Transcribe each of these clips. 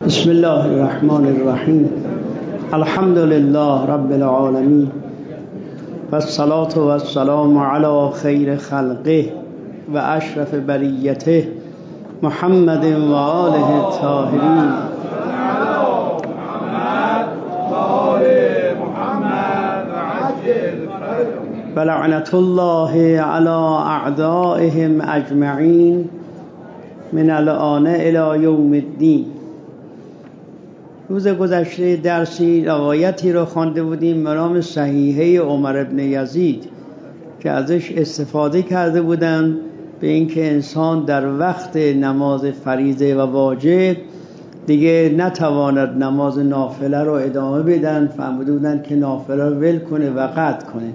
بسم الله الرحمن الرحیم. الحمد لله رب العالمین و الصلاة و السلام علی خیر خلقه و اشرف بریته محمد و آله الطاهرین. و لعنت الله علی اعدائهم اجمعین من الآن الی یوم الدین. روز گذشته درسی روایتی رو خوانده بودیم به نام صحیحه عمر بن یزید که ازش استفاده کرده بودن به اینکه انسان در وقت نماز فریضه و واجب دیگه نتواند نماز نافله رو ادامه بدن. فهمیده بودن که نافله رو ول کنه و قطع کنه.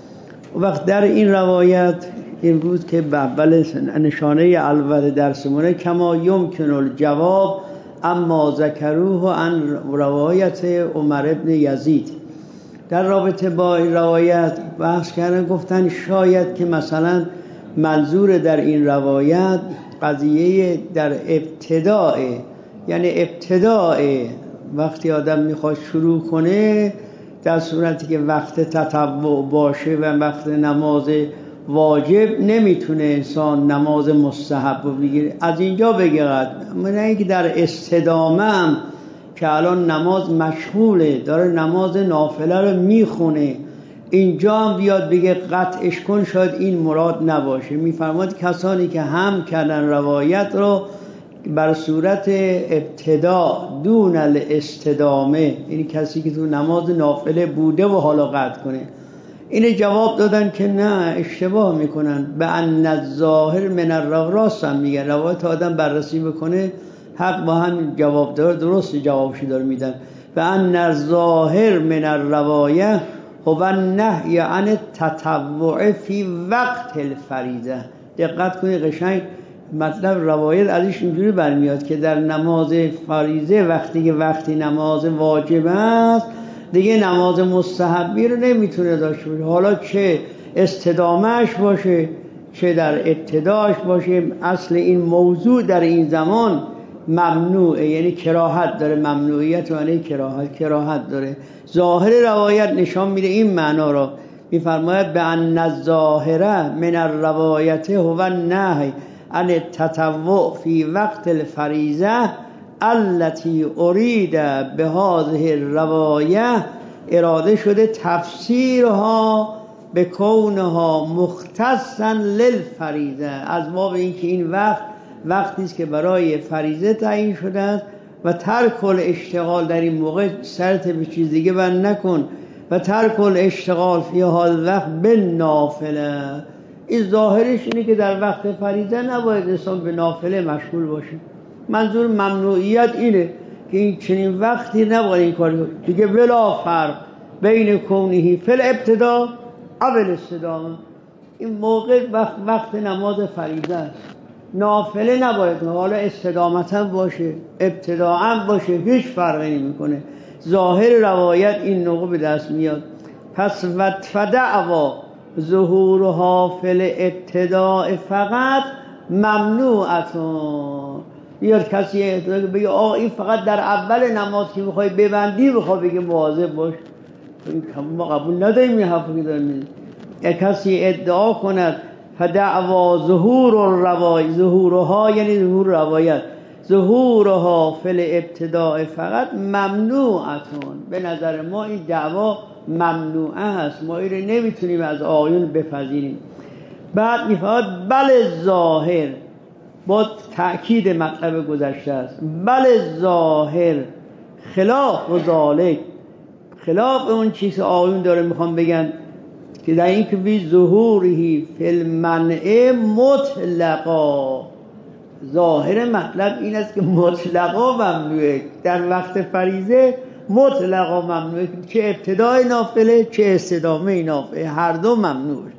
و وقت در این روایت امروز که به اول نشانه اول درسمونه کما یمکن الجواب اما ذکروه عن روایت عمر بن یزید، در رابطه با این روایت بحث کردن، گفتن شاید که مثلا منظور در این روایت قضیه در ابتداء، یعنی ابتداء وقتی آدم میخواد شروع کنه در صورتی که وقت تطوع باشه و وقت نماز واجب نمیتونه انسان نماز مستحب رو بگیره، از اینجا بگیرد. من اینکه در استدامه هم که الان نماز مشغوله داره نماز نافله رو میخونه، اینجا هم بیاد بگه قطعش کن، شاید این مراد نباشه. میفرماد کسانی که هم کردن روایت رو بر صورت ابتدا دون الاستدامه، یعنی کسی که تو نماز نافله بوده و حالا قطع کنه، این جواب دادن که نه، اشتباه میکنن. به ان الظاهر من الراست هم میگن، روایت آدم بررسی بکنه حق با هم جواب داره، درست جوابشی داره میدن. به ان الظاهر من الروایه هو النهی عن التطوع فی وقت الفریضه. دقت کنید قشنگ مطلب روایت ازش اینجوری برمیاد که در نماز فریضه وقتی نماز واجب است دیگه نماز مستحبی رو نمیتونه داشته باشه، حالا چه استدامهش باشه چه در ابتداش باشه. اصل این موضوع در این زمان ممنوعه، یعنی کراهت داره، ممنوعیت یعنی کراهت داره. ظاهر روایت نشان میده این معنا رو. میفرماید به ان الظاهره من الروایت هو النهی عن التطوع فی وقت الفریضه التي اريد به هذه الروایه، اراده شده تفسیرها به کونها مختصا للفریضه، از باب اینکه این وقتی است که برای فریضه تعیین شده است و ترک الاشتغال، در این موقع سرت به چیز دیگه بند نکن، و ترک الاشتغال فی هذا وقت بالنافله. این ظاهرش اینه که در وقت فریضه نباید انسان به نافله مشغول باشه. منظور ممنوعیت اینه که این چنین وقتی نباید این کاری دیگه، بلا فرق بین کونهی فی الابتدا اول استدامه. این موقع وقت نماز فریضه است، نافله نباید، حالا استدامتا باشه ابتداعا باشه هیچ فرقی نمیکنه. ظاهر روایت این نوع به دست میاد. پس فدعوا ظهورها فی الابتداء فقط ممنوعتون. بیاد کسی بگه آقا این فقط در اول نماز که میخوای ببندی بخواه بگه مواظب باش، ما قبول نداریم این حرفی که داریم میزنیم. یا کسی ادعا کند فدعوا ظهور الروایت، ظهورها یعنی ظهور روایت، ظهورها فی الابتداء فقط ممنوعتون. به نظر ما این دعوا ممنوعه هست، ما این رو نمیتونیم از آیون بپذیریم. بعد میفرماید بله ظاهر، با تأکید مطلب گذشته است، بله ظاهر خلاف و ذالک، خلاف اون چیز که آیون داره میخوام بگن که در این که بی ظهوری فی المنع مطلقا، ظاهر مطلب این است که مطلقا ممنوعه، در وقت فریضه مطلقا ممنوعه، چه ابتدای نافله چه استدامه نافله، هر دو ممنوعه.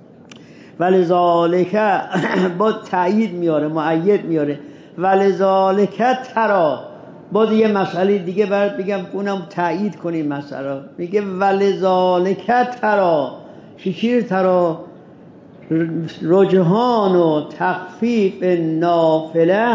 ولذالک با تأیید میاره، مؤید میاره. ولذالک ترا، باز یه مسئله دیگه برات بگم اونم تأیید کنیم مسئله. میگه ولذالک ترا، چی ترا؟ رجحان و تخفیف نافله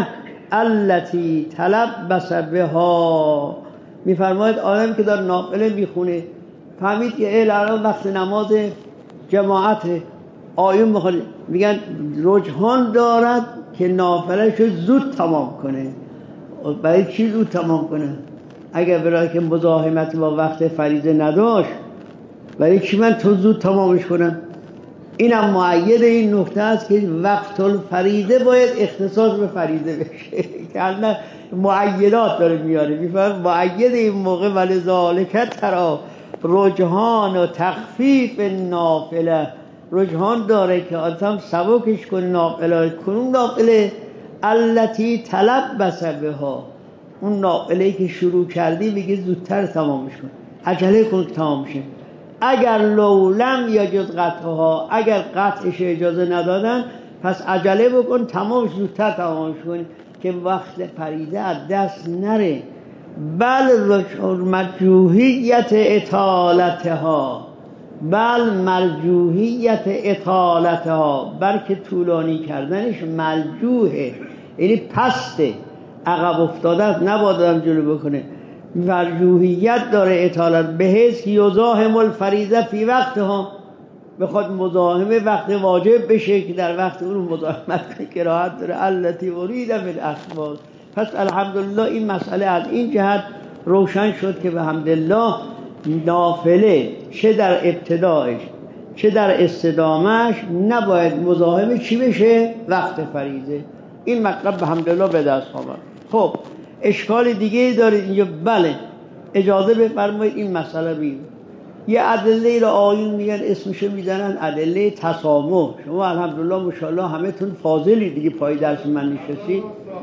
التي تلبس بها. میفرماید آدم که داره نافله میخونه فهمید که الان وقت نماز جماعت آیون میخواد، میگن رجحان دارد که نافله‌شو زود تمام کنه. برای چی زود تمام کنه؟ اگر برای که مزاحمت با وقت فریضه نداشت، برای چی من تو زود تمامش کنم؟ اینم مؤید این نکته است که وقت الفریضه باید اختصاص به فریضه بشه که الان مؤیدات داره میاره. میفهم مؤید این موقع ولذالک ترا رجحان و تخفیف نافله، رجحان داره که آدم سبکش کنه نافله. کنون نافله التي تلبس بها، اون نافله‌ای که شروع کردی میگه زودتر تمامش کن، عجله کن که تمام شه. اگر لولم یجوز قطعها، اگر قطعش اجازه ندادن پس عجله بکن تمامش زودتر تمامش کن که وقت فریضه از دست نره. بل مرجوحیت اطالتها، بل مرجوحیت اطالتها، بلکه طولانی کردنش مرجوحه، یعنی پسته، عقب افتاده نباید آدم جلو بکنه. مرجوحیت داره اطالت به حیث یزاحم الفریضه فی وقتها، بخواد مزاحمه وقت واجب بشه که در وقت اون مزاحمت کنه که راحت داره. التی ارید بالاخبار. پس الحمدلله این مسئله از این جهت روشن شد که به حمدالله نافله چه در ابتدایش چه در استدامش نباید مزاحم چی بشه؟ وقت فریضه. این مطلب به حمدالله به دست آمد. خب اشکال دیگه دارید اینجا؟ بله اجازه بفرمایید این مسئله بگیم. یه ادله را آیین میگن اسمشو میزنن ادله تسامح. شما الحمدلله ماشاءالله همه تون فاضلی دیگه پای درس من نشستید.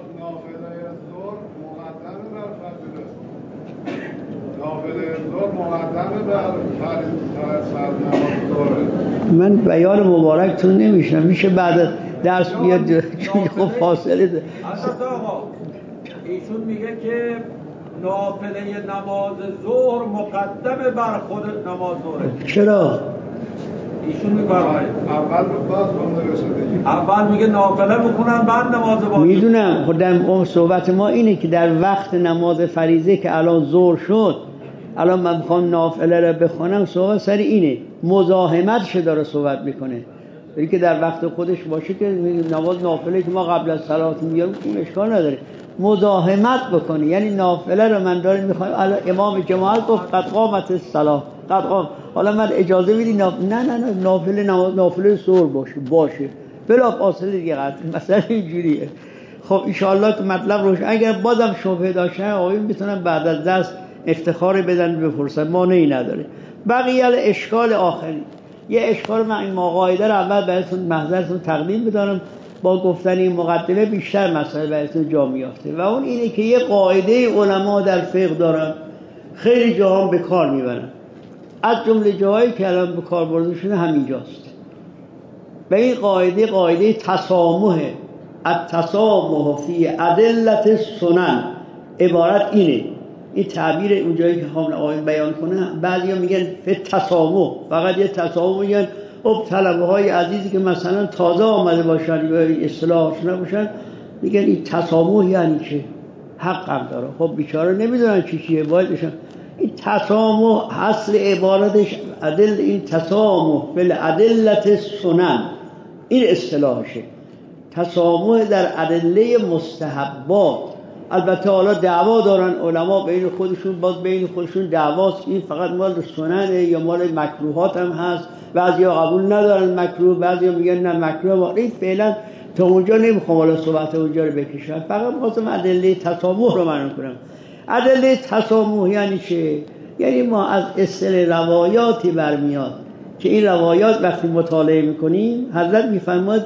من بیان مبارکتون نمیشنم، میشه بعد درس بیاد خب فاصله ده. ایشون میگه که نافله نماز ظهر مقدم بر خود نماز ظهر. چرا؟ ایشون میفرماید اول میگه نافله بکنن بعد نماز واجب. میدونم خودم صحبت ما اینه که در وقت نماز فریضه که الان ظهر شد، الان من میخوام نافله رو بخونم، صحبت سر اینه، مزاحمتش داره صحبت میکنه. ولی که در وقت خودش باشه که نماز نافله که ما قبل از صلات میگیم اون اشکال نداره. مزاحمت بکنه یعنی نافله رو من دارم میخوام، الان امام جماعت گفت قد قامت الصلاه، قد قام، حالا من اجازه میدی نه نافله نماز نافله ظهر باشه بلا فاصله دیگه قطع، مثلا اینجوریه. خب ان شاء الله که مطلب روش، اگر بازم شبهه داشتن آقایون میتونن بعد از درس افتخار بدن بپرسن، مانعی نداره. بقیه اشکال آخری، یه اشکال من این قاعده رو اول براتون محضرتون تقدیم بدارم، با گفتن این مقدمه بیشتر مسئله براتون جا میافته. و اون اینه که یه قاعده علما در فقه دارن، خیلی جاها به کار میبرن، از جمله جاهایی که الان به کار برده شده همینجاست. و این قاعده تسامحه. التسامح فی ادلة سنن، عبارت اینه، این تعبیر اونجایی که خواهم آیین بیان کنه. بعضیا میگن فی تسامح، فقط یه تسامح میگن. طلبه های عزیزی که مثلا تازه آمده باشن یا اصطلاحش نباشن میگن این تسامح یعنی چه؟ حق هم داره. خب بیچاره نمیدونن چیه باید بشن. این تسامح اصل عبارتش این تسامح فی ادلة سنن، این اصطلاحشه. تسامح در ادله مستحبات. البته حالا دعوا دارن علما بین خودشون، باز بین خودشون دعواست این فقط مال سننه یا مال مکروهات هم هست. بعضیا قبول ندارن مکروه، بعضیا میگن نه مکروه. این فعلا تا اونجا نمیخوام حالا صحبت اونجا رو بکشم، فقط می‌خواستم ادله تسامح رو معلوم کنم. ادله تسامح یعنی چه؟ یعنی ما از اصل روایاتی برمیاد که این روایات وقتی مطالعه میکنیم حضرت میفرماد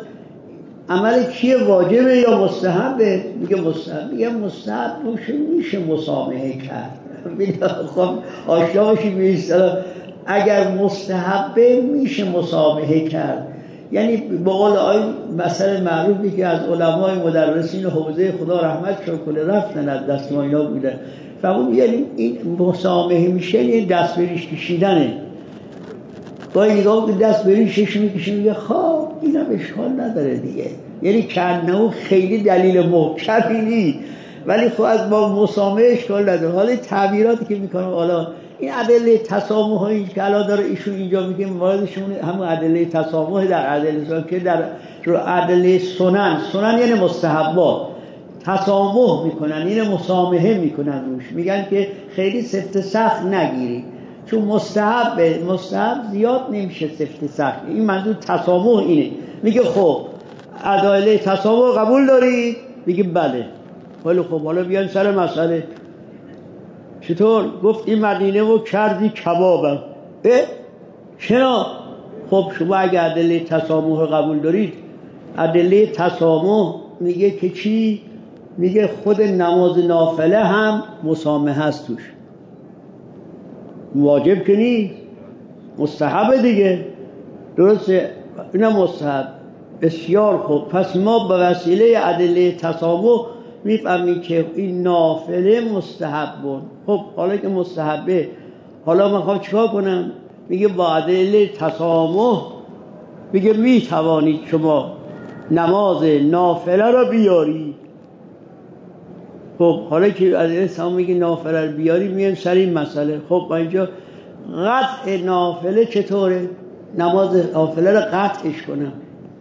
عمل کیه، واجبه یا مستحبه؟ میگه مستحب. میگه مستحب میشه مسامحه کرد. خب آشنا باشید به اصطلاح، اگر مستحبه میشه مسامحه کرد. یعنی به قول آیه مثل معروفی که از علمای مدرسین حوزه خدا رحمت کنه رفتن از دست ما اینا بودن، فهمون یعنی این مسامحه میشه یعنی دست بریش کشیدنه. با نگاه که دست بریشش میکشه میگه خب اینم اشکال نداره دیگه، یعنی کنه خیلی دلیل محکمی نیست، ولی خب از با مسامحه اشکال نداره. حالا تعبیراتی که میکنم، حالا این ادله تسامح هایی که الان داره ایشون اینجا میگه موردشون همون ادله تسامح در ادله سنن که در ادله سنن یعنی مستحبات تسامح میکنن، این مسامحه میکنن روش، میگن که خیلی سفت سخت نگیری، چون مستحب زیاد نمیشه سفت سخت. این منظور تسامح اینه. میگه خب ادله تسامح قبول دارید؟ میگه بله. ولی خب حالا بیان سر مسئله چطور؟ گفت این مدینه رو کردی کبابم. چرا؟ خب شما اگه ادله تسامح قبول دارید، ادله تسامح میگه که چی؟ میگه خود نماز نافله هم مسامحه هست توش، واجب که نیست، مستحب دیگه. درسته؟ اینم مستحب. بسیار خوب. پس ما به وسیله ادله تسامح میفهمیم که این نافله مستحب بود. خب حالا که مستحبه، حالا من خواهم چیکار کنم؟ میگه با ادله تسامح میگه میتوانید شما نماز نافله رو بیاری. خب حالا که ادله تسامح میگه نافله رو بیاری، میایم سر این مسئله. خب اینجا قطع نافله چطوره؟ نماز نافله رو قطعش کنم.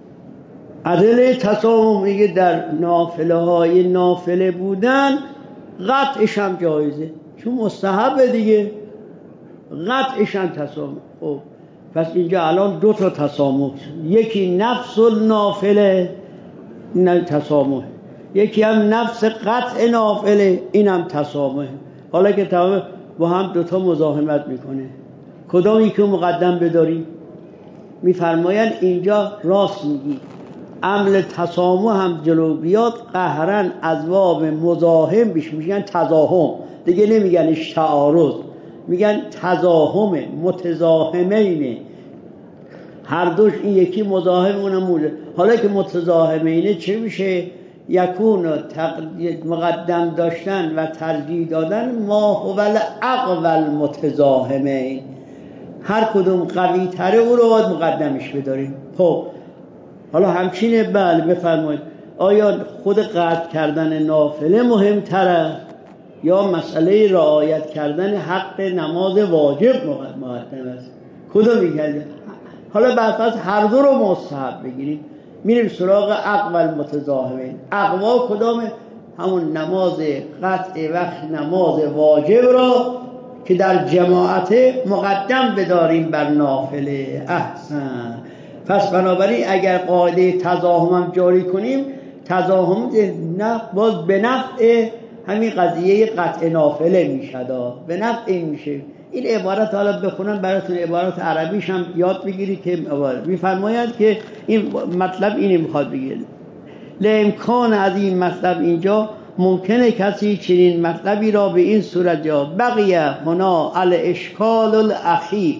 ادله تسامح میگه در نافله های نافله بودن قطعش هم جایزه، چون مستحبه دیگه، قطعش هم تسامح. خب پس اینجا الان دو تا تسامح، یکی نفس النافله این تسامح، یکی هم نفس قطع نافله این هم تسامح. حالا که تمام با هم دوتا مزاحمت میکنه، کدامی که مقدم بداریم؟ میفرمایند اینجا راست میگی، عمل تسامح هم جلو بیاد قهرن از باب مزاحم بیش میگن تزاحم، دیگه نمیگن تعارض، میگن تزاحم، متزاحمینه، هر دوش، این یکی مزاحم اونم موجه. حالا که متزاحمینه چه میشه؟ یکون مقدم داشتن و ترجیح دادن ما هو الاقوى متزاحمین، هر کدوم قوی تره او رو باید مقدمش بداریم. خب حالا همچینه؟ بله. بفرمایید آیا خود قطع کردن نافله مهمتره یا مسئله رعایت کردن حق نماز واجب مقدم است؟ کدوم میگه؟ حالا بعد هر دو رو مستحب بگیریم، میریم سراغ اقوى المتزاحمین. اقوا کدامه؟ همون نماز قطع وقت نماز واجب را که در جماعت مقدم بداریم بر نافله. احسن. پس بنابراین اگر قاعده تزاحم هم جاری کنیم، تزاحم باز به نفع همین قضیه قطع نافله میشه، به نفع میشه. این عبارت حالا بخونم براتون، عبارت عربیش هم یاد بگیرید که میفرماید که این مطلب اینی میخواد بگید. لامکان از این مطلب اینجا ممکنه کسی چنین مطلبی را به این صورت جا بقیه هنا الاشکال الاخیر.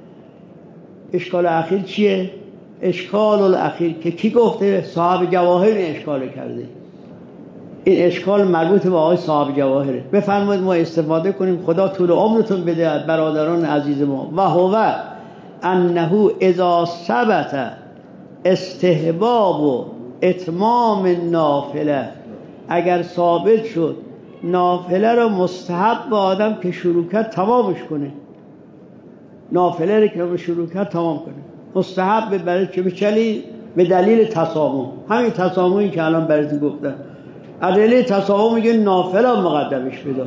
اشکال اخیر چیه؟ اشکال الاخیر که کی گفته؟ صاحب جواهر این اشکال کرده. این اشکال مربوط به آقای صاحب جواهره. بفرمایید ما استفاده کنیم، خدا طول عمرتون بده برادران عزیز ما. و هو انه اذا ثبت استحباب و اتمام نافله، اگر ثابت شد نافله رو مستحب به آدم که شروع کرد تمامش کنه، نافله رو که شروع کرد تمام کنه، مستحب برای چه؟ به دلیل تسامح. همین تسامحی که الان براتون گفتم، ادله تسامح میگه نافله مقدمش بدار.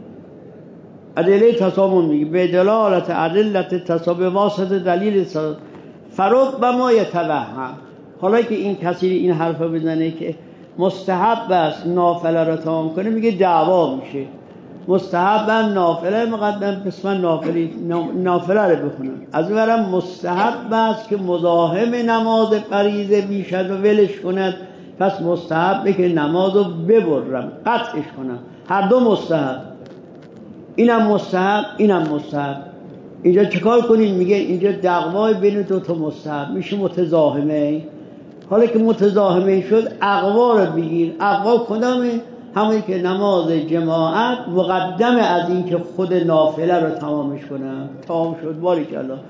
ادله تسامح میگه به دلالت ادله تسامح واسطه دلیل فربما یتوهم. حالا که این کسی این حرفا بزنه که مستحب است نافله رو تمام کنه، میگه دعوا میشه. مستحب هم نافله مقدم، پس من نافله رو بخونم. از اونورم مستحب است که مزاحم نماز فریضه میشد و ولش کند، پس مستحبه که نماز رو ببرم، قطعش کنم. هر دو مستحب، اینم مستحب اینم مستحب. اینجا چکار کنیم؟ میگه اینجا دعوای بین دو تا مستحب میشه متزاحمه. حالا که متزاحمه شد، اقوا رو بگیر. اقوا کدامه؟ همونی که نماز جماعت مقدم از این که خود نافله رو تمامش کنم. تمام شد، باریکالله.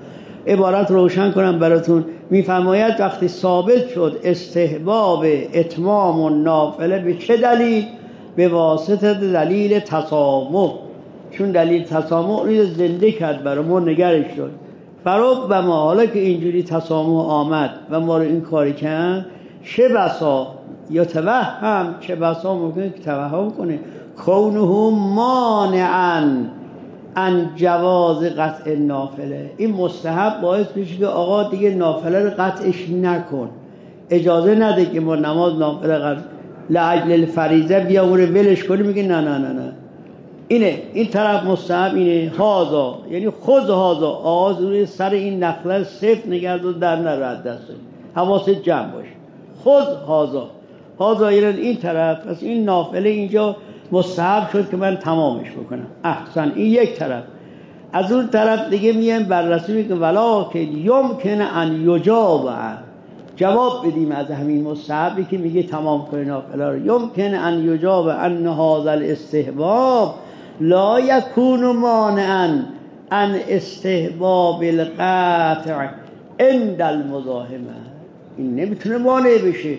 عبارت روشن کنم براتون. میفرماید وقتی ثابت شد استحباب اتمام و نافله به چه دلیل؟ به واسطه دلیل تسامح، چون دلیل تسامح رو زنده کرد برای ما، نگرش شد. فربما حالا که اینجوری تسامح آمد و ما رو این کاری کرد، چه بسا یا توهم، چه بسا ممکنه که توهم کنه کونه مانعاً ان جواز قطع نافله، این مستحب باعث بشه که آقا دیگه نافله رو قطعش نکن، اجازه نده که ما نماز نافله قطع لعجل الفریضه بیا اون رو ولش کنی. میگه نه نه نه نه، اینه این طرف مستحب اینه. هازا یعنی خود هازا، آغاز روی سر این نخله صفر نگرد و در نرد دست، حواست جمع باشه. خود هازا، هازا یعنی این طرف، پس این نافله اینجا مستحب شد که من تمامش بکنم. احسن، این یک طرف. از اون طرف دیگه میایم بررسی میکنم ولا که یمکن ان یجاب، جواب بدیم از همین مستحبی که میگه تمام کنه نافله رو. یمکن ان یجاب ان هذا الاستحباب لا یکون مانعا ان استحباب القطع عند المزاحمه، این نمیتونه مانع بشه.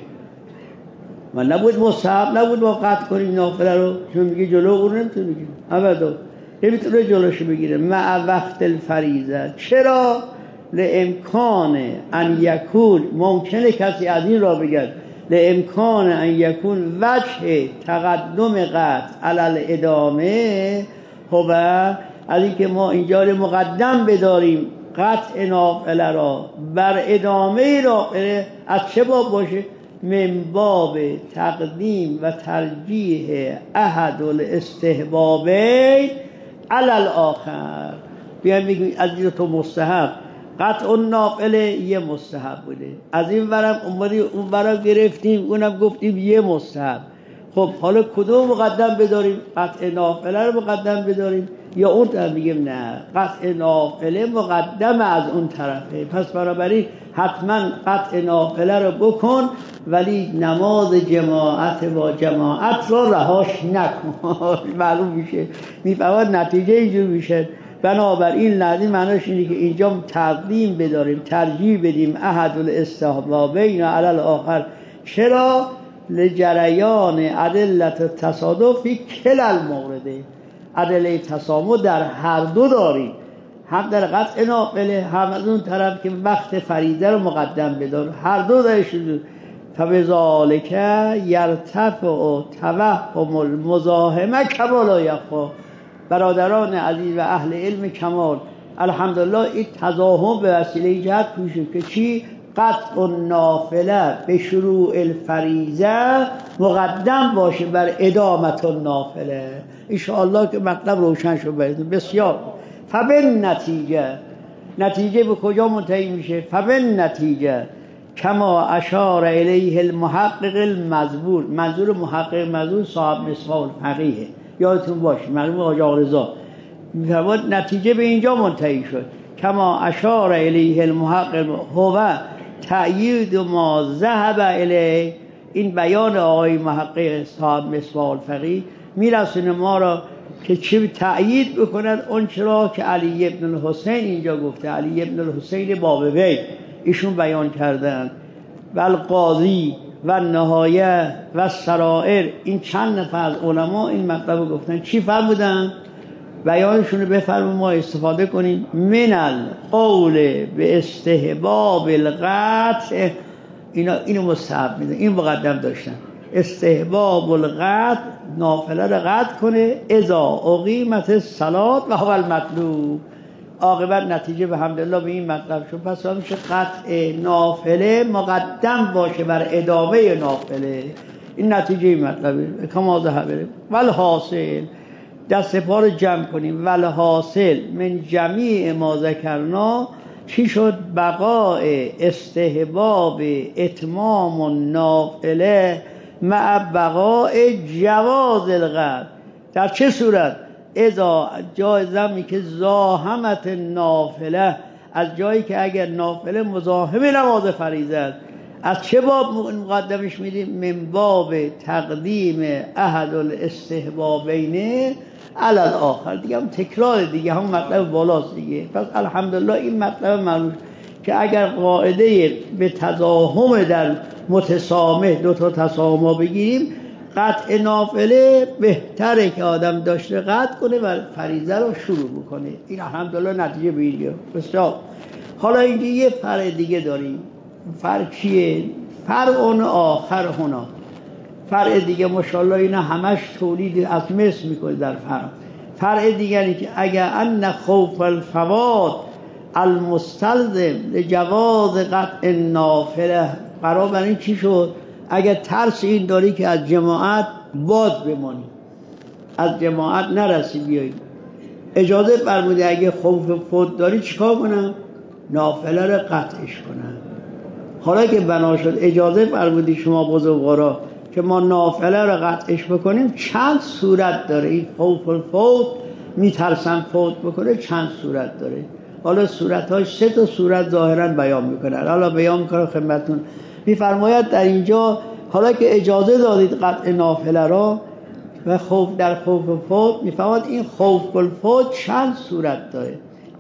من نبود مستحب نبود ما قطع کنیم نافله رو، چون میگه جلو اون نمیتونه بگیره، ابدا نمیتونه جلوشو بگیره. مع وقت الفریضه، چرا؟ لامکان ان یکون، ممکنه کسی از این را بگه لامکان ان یکون وجه تقدم قطع علی الادامه، هو از این که ما اینجا رو مقدم بداریم قطع نافله را بر ادامه نافله. از چه باب باشه؟ من باب تقدیم و ترجیح احد الاستحبابین علی الاخر. بیایم بگیم از این تو مستحب قطع نافله یه مستحب بوده، از این ورم اون ورم گرفتیم اونم گفتیم یه مستحب. خب حالا کدوم مقدم بداریم؟ قطع نافله رو مقدم بداریم یا اون طرف؟ میگیم نه، قطع نافله مقدم از اون طرفه، پس بنابراین حتما قطع نافله رو بکن، ولی نماز جماعت با جماعت رو رهاش نکن. معلوم میشه، میفهمد نتیجه اینجور میشه. بنابراین لازم معناش اینه که اینجا تقدیم بداریم، ترجیح بدیم احد الاستحبابین علی الاخر. چرا؟ لجریان ادلت التصادف فی کل المورده، ادله تسامح در هر دو داریم، هم در قطع نافله هم از اون طرف که وقت فریضه رو مقدم بدار، هر دو دارشون. فبذالک یرتفع توهم المزاحمه کما لا یخفی. برادران عزیز و اهل علم کمال، الحمدلله این تضاهم به وسیله جهت پیشه که چی؟ قطع النافله به شروع الفریضه مقدم باشه بر ادامت النافله. انشاءالله که مطلب روشن شد براتون. بسیار. فبن نتیجه به کجا منتهی میشه؟ فبن نتیجه کما اشار الیه المحقق المذبور، منظور محقق مذبور صاحب مصباح الفقیه، یادتون باشه مرحوم حاج آقا رضا میفرماد نتیجه به اینجا منتهی شد. کما اشار الیه المحقق هو تأیید ما ذهب الیه، این بیان آقای محقق صاحب مصباح الفقیه میرسونه ما را که چه تأیید بکند اون چرا که علی ابن الحسین اینجا گفته، علی ابن الحسین بابوی ایشون بیان کردن. و القاضی و نهایه و سرائر، این چند نفر از علما این مطلب گفتن. چی فرمودن؟ بیانشون رو بفرمون ما استفاده کنیم. من القول به استحباب القطع، اینو مستحب میدن، این مقدم داشتن. استحباب القطع، نافله رو قطع کنه اذا اقیمت الصلاة و هو المطلوب. عاقبت نتیجه به حمدالله به این مطلب شد. پس میشه قطع نافله مقدم باشه بر ادامه نافله. این نتیجه این مطلبه. کما ذهب والحاصل، دست پا رو جمع کنیم. والحاصل من جمیع ما ذکرنا چی شد؟ بقاء استحباب اتمام النافله مع بقاء جواز القطع. در چه صورت؟ اذا جای زمانی که زاحمت نافله، از جایی که اگر نافله مزاحم نماز فریضه است، از چه باب مقدمش میدیم؟ من باب تقدیم احد الاستحبابین علی الاخر. دیگه هم تکرار، دیگه هم مطلب بالاست دیگه. پس الحمدلله این مطلب معلوم که اگر قاعده به تضاهم در متسامح دو تا تسامح بگیریم، قطع نافله بهتره که آدم داشته قطع کنه و فریضه رو شروع بکنه. این الحمدلله نتیجه بگیره. بسیار. حالا اینجا یه فرع دیگه داریم. فرع چیه؟ فرع اون آخر هنا. فرع دیگه ماشاءالله اینا همش تولید از مثل میکنه در فرع. فرع دیگری که اگر ان خوف الفوات المستلزم لجواز قطع نافله، قرار بر این چی شد؟ اگر ترس این داری که از جماعت باد بمانی، از جماعت نرسی بیایی، اجازه فرموده اگه خوف فوت داری چیکار کنم؟ نافله رو قطعش کنم. حالا که بنا شد اجازه فرمودی شما بزرگوارا که ما نافله رو قطعش بکنیم، چند صورت داره. این خوف الفوت، میترسم فوت بکنه، چند صورت داره. حالا صورت‌هاش 3 تا صورت ظاهراً بیان میکنن. حالا بیان میکنم خدمتتون. میفرماید در اینجا حالا که اجازه دادید قطع نافله را و خوف در خوف فوت، میفرماید این خوف الفوت چند صورت داره.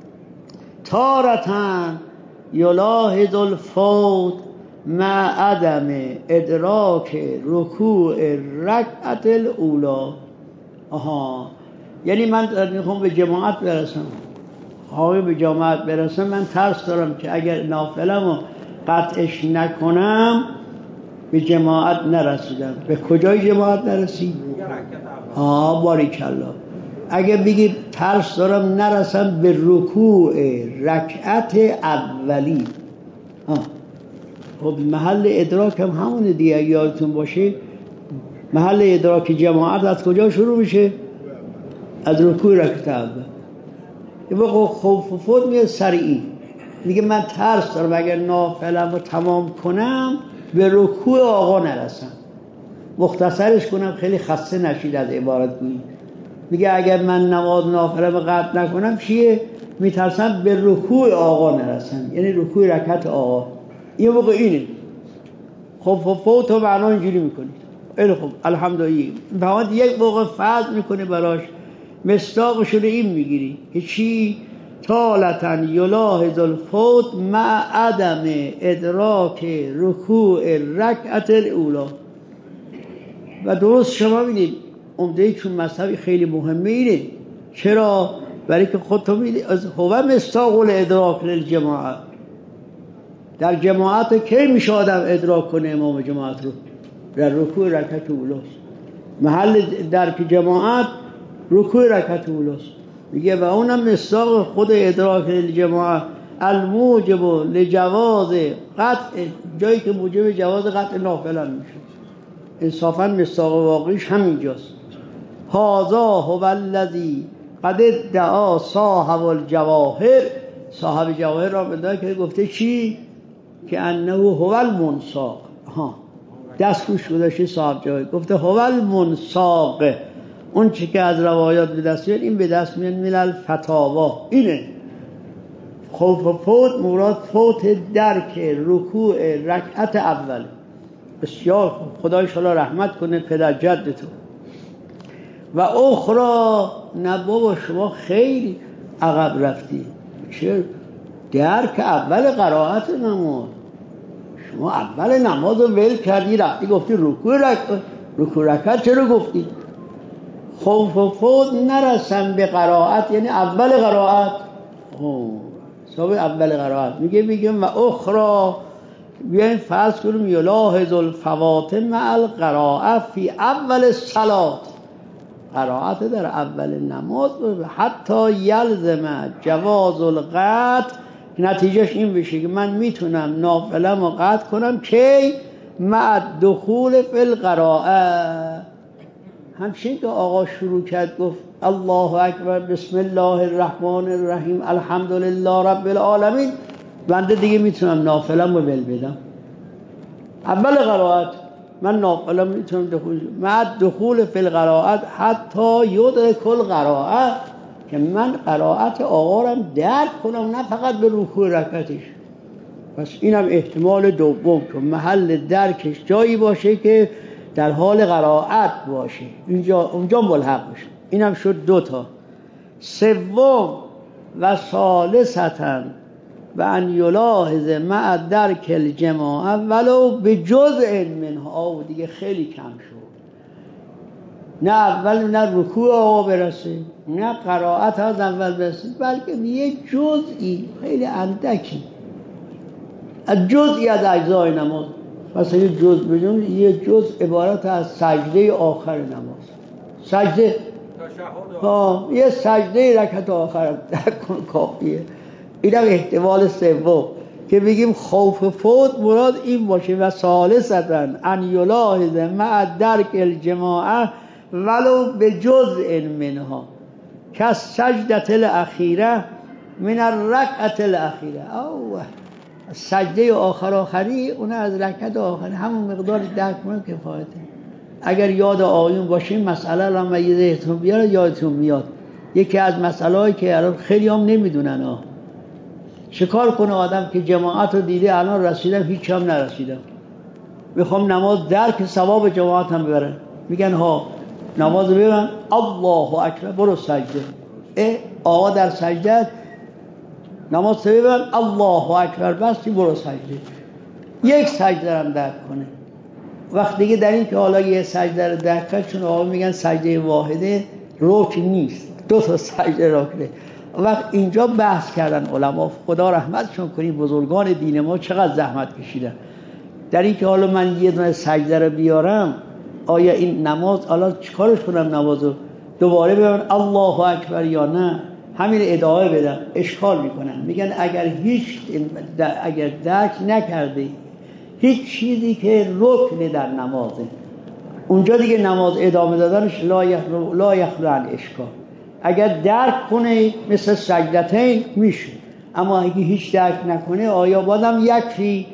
تارتن یلاحظ الفوت مع عدم ادراک رکوع رکعت الاولا. یعنی من میخوام به جماعت برسم، به جماعت برسم، من ترس دارم که اگر نافله‌مو قطعش نکنم به جماعت نرسیدم. به کجای جماعت نرسید؟ باریکالله. اگه بگی ترس دارم نرسم به رکوع رکعت اولی، خب محل ادراک هم همونه دیگه. یادتون باشه محل ادراک جماعت از کجا شروع میشه؟ از رکوع رکعت اول. یه موقع خوف و فوت میاد سریعی، میگه من ترس دارم اگر نافله‌مو رو تمام کنم به رکوع آقا نرسم. مختصرش کنم خیلی خسته نشید از عبارت گویی. میگه اگر من نماز نافله‌مو قطع نکنم چیه؟ میترسم به رکوع آقا نرسم، یعنی رکوع رکعت آقا. یه موقع اینه خوف و فوت رو معنا اینجوری میکنید. خیلی خوب الحمدلله. فهمت یک موقع فرض میکنه براش، مصداقشون این میگیری که چی؟ طالتن یلاحظ الفوت مع عدم ادراک رکوع رکعت الاولا. و درست شما میدید عمده چون مذهبی خیلی مهمه اینه. چرا؟ برای که خودتون میدید از هو مصداق الادراک للجماعت. در جماعت کی میشه آدم ادراک کنه امام جماعت رو؟ در رکوع رکعت اولاست. محل درک جماعت رکوع رکعت اولاست. میگه و اونم مصداق خود ادراک الجماعت الموجب لجواز قطع، جایی که موجب جواز قطع نافله میشه. انصافا مصداق واقعیش همینجاست. هذا هو الذی قد ادعا صاحب الجواهر. صاحب جواهر را بدأ که گفته چی؟ که انه هو المنساق. دستگوش گذاشته صاحب جواهر گفته هو المنساق. اون چی که از روایات به دست میاد این به دست میاد من الفتاوا. اینه خوف و فوت مراد فوت درک رکوع رکعت اول. بسیار خدا ان شاءالله رحمت کنه پدر جدتون. و اخرى نه بابا شما خیلی عقب رفتی. چه درک اول قرائت نماز؟ شما اول نماز رو ول کردی رفتی گفتی رکوع رکعت چرا گفتی؟ خوف و فوت نرسن به قرائت، یعنی اول قرائت. صاحب اول قرائت میگم و اخرى بیاین فرض کنیم یلاحظ الفوات مع القراءه فی اول الصلاه. قرائت در اول نماز حتی یلزم جواز القطع، نتیجهش این بشه که من میتونم نافله‌مو قطع کنم که مع دخول فی القراءه. همچنین که آقا شروع کرد گفت الله اکبر بسم الله الرحمن الرحیم الحمدلله رب العالمین، بنده دیگه میتونم نافله‌مو ول بدم. اول قرائت من نافله‌مو میتونم مع دخول فی القراءه حتی یدرک القراءه، که من قرائت آقا رو درک کنم، نه فقط به رکوع رکعتش. پس اینم احتمال دوم که محل درکش جایی باشه که در حال قرائت باشه، اونجا ملحق بشه. اینم شد 2 تا. سوم و ثالثاً و ان یلاحظ مع درک الجماعه ولو به جزء منها. دیگه خیلی کم شد، نه اول نه رکوع آقا برسه، نه قرائت از اول برسه، بلکه یه جزئی خیلی اندکی از جزئی از اجزای نماز. مثلا یه جزء بدون یه جزء عبارت از سجده آخر نماز، سجده یه سجده رکعت آخر کافیه. اینم احتمال سوم که بگیم خوف فوت مراد این باشه. و ثالثاً ان یلاحظ مع درک الجماعه ولو به جزء منها کالسجدة الاخیره من الرکعة الاخیره. سجده آخری اون از رکعت آخری همون مقدار درک کنم کفایته. اگر یاد آیون باشیم مسئله را من یادتون بیاره، یادتون میاد یکی از مسائلی که الان خیلی هم نمیدونن شکار کنه آدم که جماعت رو دیده الان رسیدم هیچ هم نرسیدم، میخوام نماز درک ثواب جماعت هم ببرن، میگن ها نماز ببرن الله اکبر برو سجده. آقا در سجده نماز ببرن الله اکبر بس برو سجده. یک سجده هم درک کنه. وقت دیگه در این که حالا یه سجده رو درک کنه، چون آقا میگن سجده واحده رکن نیست، 2 تا سجده رکنه. وقت اینجا بحث کردن علما، خدا رحمتشون کنی، بزرگان دین ما چقدر زحمت کشیدن در این که حالا من یه دونه سجده رو بیارم، آیا این نماز حالا چیکارش کنم؟ نمازو دوباره ببرم الله اکبر یا نه همین ادامه بدم؟ اشکال میکنن، میگن اگر درک نکرده هیچ چیزی که رکن در نمازه، اونجا دیگه نماز ادامه دادنش لا یخلو عن اشکال. اگر درک کنه مثل سجدتین میشه، اما اگه هیچ درک نکنه آیا بازم یکفی؟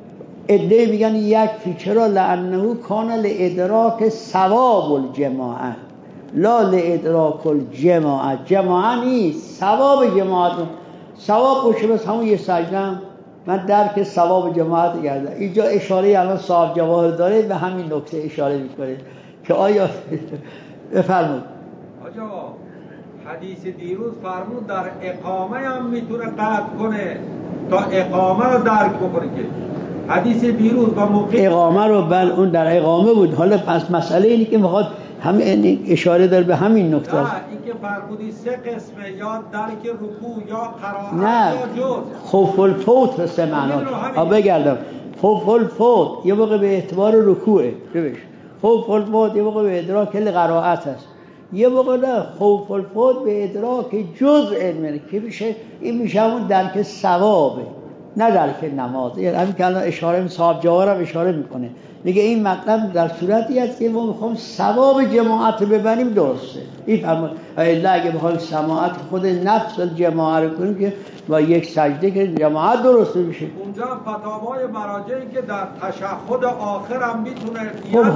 عده میگن یکفی. چرا؟ لانه کان لادراک ثواب الجماعه لا لادراک الجماعه. جماعه نیست، ثواب جماعت. ثواب باشه بس همون یه سجده من درک ثواب جماعت گردم. اینجا اشاره الان صاحب جواهر داره به همین نکته اشاره میکنه که آیا بفرمایید آقا حدیث دیروز فرمود در اقامه هم میتونه قطع کنه تا اقامه رو درک بکنه. که حدیث دیروز با موقع اقامه رو اون در اقامه بود. حالا پس مسئله اینه که میخواد هم اشاره داره به همین نکته است. نه این که فرمودی 3 قسمه، یا درک رکوع یا قرائت نه. یا جز. خوف الفوت 3 معنا بگردم. خوف الفوت یه موقع به اعتبار رکوعه، ببینید خوف الفوت یه موقع به ادراک قرائت است، یه موقع نه خوف الفوت به ادراک جزء منه که میشه این میشه همون درک ثوابه نه درک نماز. یعنی همین که الان اشاره صاحب جواهر هم اشاره میکنه، میگه این مطلب در صورتی است که ما میخوام ثواب جماعت رو ببریم درسته. این فرمان الا اگه بخوایم سماعت خود نفس جماعت رو کنیم که با یک سجده که جماعت درست میشه. اونجا فتاوای مراجعی که در تشهد آخر هم میتونه خب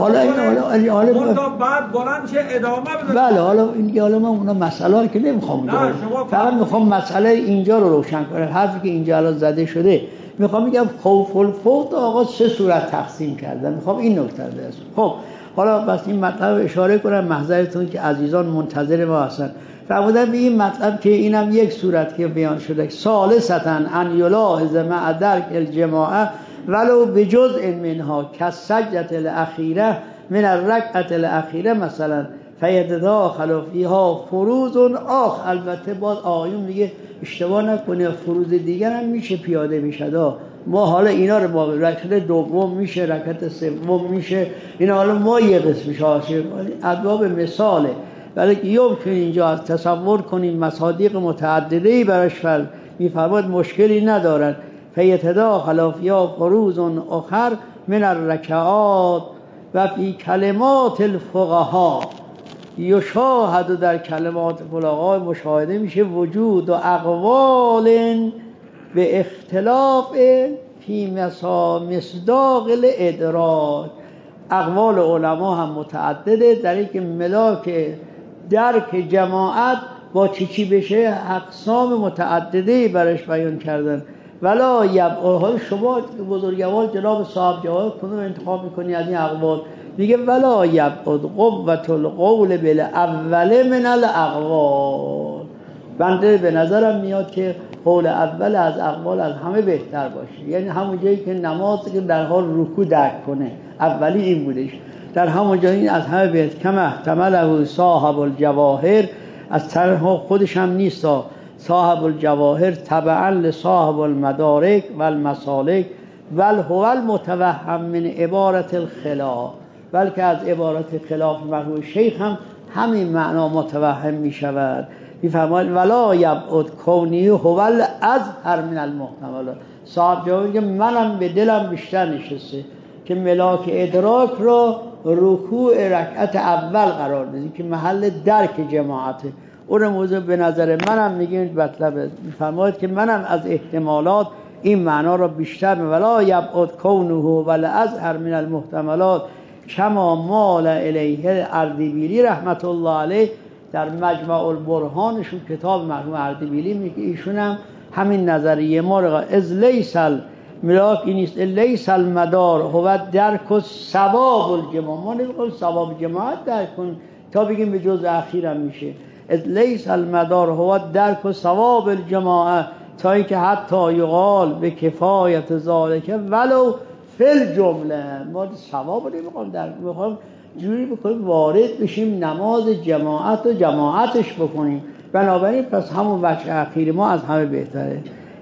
حالا بعد بلند چه ادامه بده. بله حالا این که حالا من اونا مسئله که نمیخوام فقط میخوام مسئله اینجا رو روشن کنم. حرفی که اینجا الان زده شده میخوام میگم خوف الفوت آقا 3 صورت تقسیم کردن، میخوام این نکته رو درست. خب حالا بس این مطلب اشاره کنم محضرتون که عزیزان منتظر ما هستن. فرمودن به این مطلب که اینم یک صورت که بیان شده. ثالثاً ان یلاحظ مع درک الجماعه ولو بجزء منها کالسجدة الاخیره من الرکعة الاخیره مثلا فیتداخل فیها فروض آخر. البته باز آیون دیگه اشتباه نکنه، فروض دیگر هم میشه پیاده میشه. ما حالا اینا رو با رکعت دوم میشه، رکعت سوم میشه، اینا حالا ما یه قسمش هاشه ادواب مثاله، ولی که یمکن اینجا از تصور کنیم مصادیق متعدده‌ای براش میفرماد مشکلی ندارن. فیتداخل فیها فروض آخر من الرکعات و فی کلمات الفقهاء یشاهد. در کلمات فقها مشاهده میشه وجود و اقوال به اختلاف فی مصداق الادراک. اقوال علما هم متعدده در این که ملاک درک جماعت با چی بشه اقسام متعدده برش بیان کردن. ولا یبعد. شما بزرگوار جناب صاحب جواهر کدوم انتخاب میکنی از این اقوال؟ میگه ولا یبعد قوت القول بالاول من الاقوال. بنده به نظرم میاد که قول اول از اقوال از همه بهتر باشه، یعنی همون جایی که نماز که در حال رکوع درک کنه، اولی این بودش، در همون جایی از همه بهتر. کما احتمله صاحب الجواهر، از طرح خودش هم نیست، صاحب الجواهر تبعا لصاحب المدارک و المسالک ول هو المتوهم من عبارت الخلاف، بلکه از عبارت خلاف مرحوم شیخ هم همین معنا متوهم می شود. میفرماید ولا یبعد کونی هو الازهر من المحتملات. صاحب جواب که منم به دلم بیشتر نشسته که ملاک ادراک را رکوع رکعت اول قرار بدید که محل درک جماعته. اون موضوع به نظر منم میگیم مطلب. میفرماید که منم از احتمالات این معنا را بیشتر ولا یبعد کونه والازهر من المحتملات کما مال الیه اردبیلی رحمت الله علیه در مجمع البرهانشون، کتاب مرحوم اردبیلی، میگه ایشون هم همین نظریه ما را از لیس الملاک این نیست، لیس المدار هو درک و ثواب الجماعت. ما نمیگیم ثواب جماعت درک کن تا بگیم به جز اخیرم میشه. از لیس المدار هو درک و ثواب الجماعت تا اینکه حتی یقال به کفایت ذالک ولو فل جمله. ما ثواب نمیخوام درک، میخوام جوری بکنیم وارد بشیم نماز جماعت و جماعتش بکنیم. بنابراین پس همون وجه اخیر ما از همه بهتره.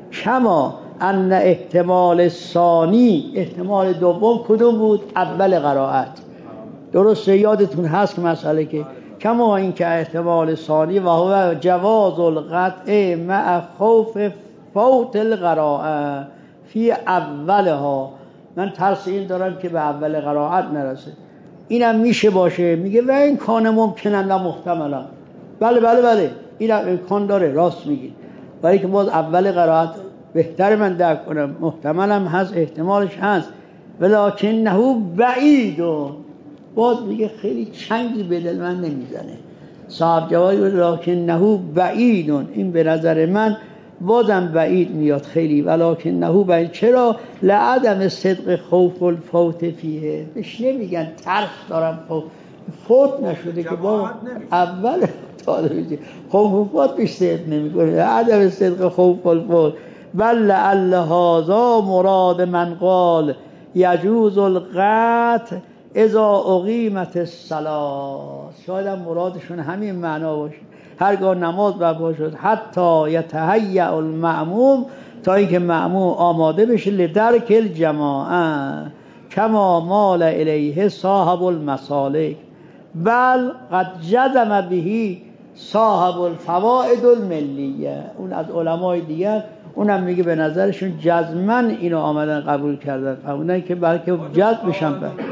کما ان احتمال ثانی، احتمال دوم کدوم بود؟ اول قرائت. درسته؟ یادتون هست که مسئله که کما این که احتمال ثانی و هو جواز القطع مع خوف فوت القرائه فی اولها. من ترس این دارم که به اول قرائت نرسه. اینم میشه باشه. میگه و این کان ممکنه نه محتملا. بله این امکان داره، راست میگید، ولی که باز اول قرائت بهتر من درک کنم، محتملم هست، احتمالش هست، ولکنه بعیدون. باز میگه خیلی چنگی به دل من نمیزنه. صاحب جوابی ولکنه بعیدون، این به نظر من بازم بعید میاد خیلی. ولکنه بعید. چرا؟ لعدم صدق خوف الفوت فیه. بهش نمیگن ترس دارم فوت نشده که با اول طالبی خوف الفوت بهش صدق نمیکنه. عدم صدق خوف الفوت. بل لعل هذا مراد من قال یجوز القطع اذا اقیمت الصلاة. شاید هم مرادشون همین معنا باشه، هرگاه نماز برپا شد حتی یتهیأ المأموم، تا اینکه مأموم آماده بشه لدرک الجماعه کما مال الیه صاحب المسالک بل قد جزم بهی صاحب الفوائد الملیه. اون از علمای دیگر اونم میگه به نظرشون جزماً اینو آمدن قبول کردن، قبولن که بلکه جذب بشن.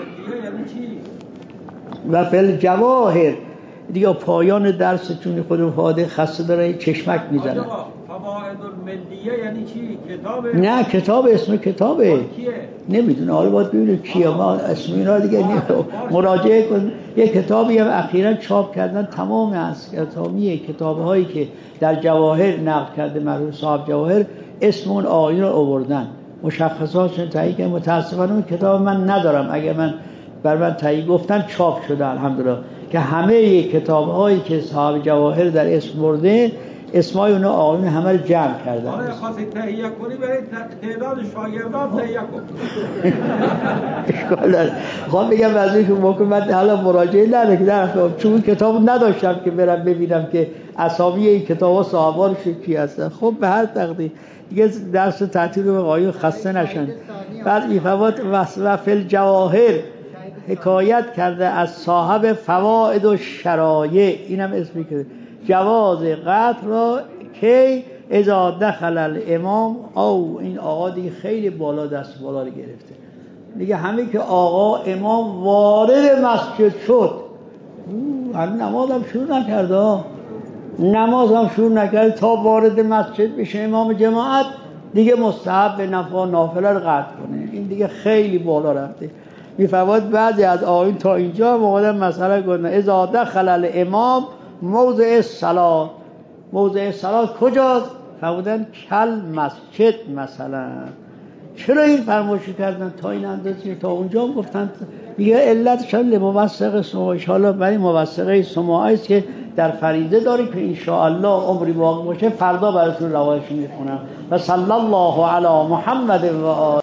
و فل جواهر دیگه پایان درس چون خودم فاده خسته داره چشمک میزنه. فوائد الملیه یعنی چی؟ کتابه؟ نه کتاب، اسم کتابه نمیدونه، حالا باید ببینید کیه، ما اسم اینا دیگه مراجعه کن. یه کتابی هم اخیراً چاپ کردن تمام از تمامی کتاب‌هایی که در جواهر نقل کرده مرحوم صاحب جواهر، اسم اون آیین رو آوردن، مشخصاتشون تایید کردن. متأسفانه اون کتاب من ندارم، اگر من بر من تایید گفتن چاپ شده الحمدلله، که همه کتاب‌هایی که صاحب جواهر در اسم برده اسمای اونها آیین همه رو جمع کردن. حالا خواستی تهیه کنی برای تعداد شاگردان تهیه کن. اشکال نداره. خواهم بگم وضعی که من حالا مراجعه نکنم چون کتاب نداشتم که برم ببینم که اسامی این کتاب‌ها صاحبانش کی هستن. خب به هر تقدیر دیگه درس تعطیل رو آیون خسته نشن. بعد میفوات و فل جواهر حکایت کرده از صاحب فوائد و شرایع، اینم اسمی که جواز قطع را که اذا دخل الامام او این آقا دیگه خیلی بالا دست بالا رو گرفته، میگه همه که آقا امام وارد مسجد شد، هنوز نمازم شروع نکرده، نمازم شروع نکرده تا وارد مسجد بشه امام جماعت، دیگه مستحب به نافله رو قطع کنه. این دیگه خیلی بالا رفته. میفواد بعضی از آیین تا اینجا موقع مسئله گفتن اذا دخل الامام موضع الصلاه. موضع الصلاه کجاست؟ فرمودن کل مسجد مثلا. چرا این فرمایشی کردن تا این اندازه؟ تا اونجا گفتن میگه علتشان لموثق سماعی، حالا برای موثقه سماعی است که در فریضه داری که انشاءالله عمری باقی باشه فردا براتون روایش میخونم. و صلی الله علی محمد و آله.